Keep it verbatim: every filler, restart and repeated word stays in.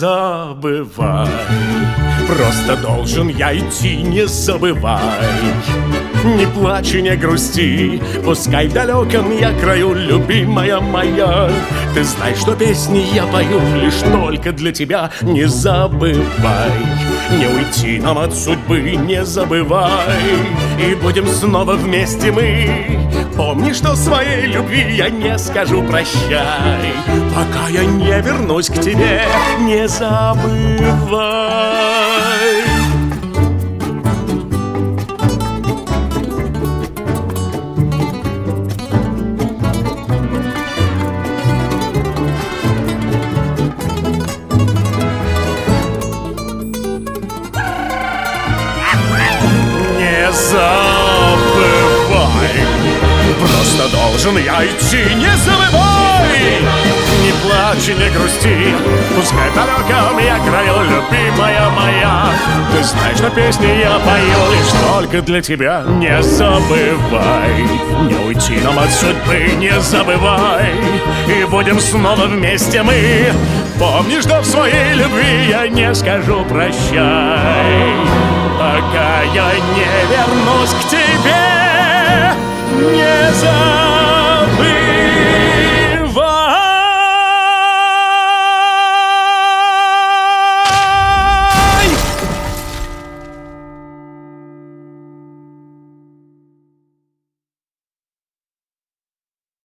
забывай. Просто должен я идти, не забывай. Не плачь и не грусти, пускай в далеком я краю, любимая моя. Ты знаешь, что песни я пою лишь только для тебя. Не забывай, не уйти нам от судьбы, не забывай. И будем снова вместе мы. Помни, что своей любви я не скажу прощай, пока я не вернусь к тебе, не забывай. Не забывай, просто должен я идти, не забывай. Не плачь и не грусти, пускай в далеком я краю, любимая моя. Ты знаешь, что песни я пою лишь только для тебя. Не забывай, не уйти нам от судьбы, не забывай. И будем снова вместе мы. Помни, что в своей любви я не скажу прощай, пока я не вернусь к тебе, не забывай.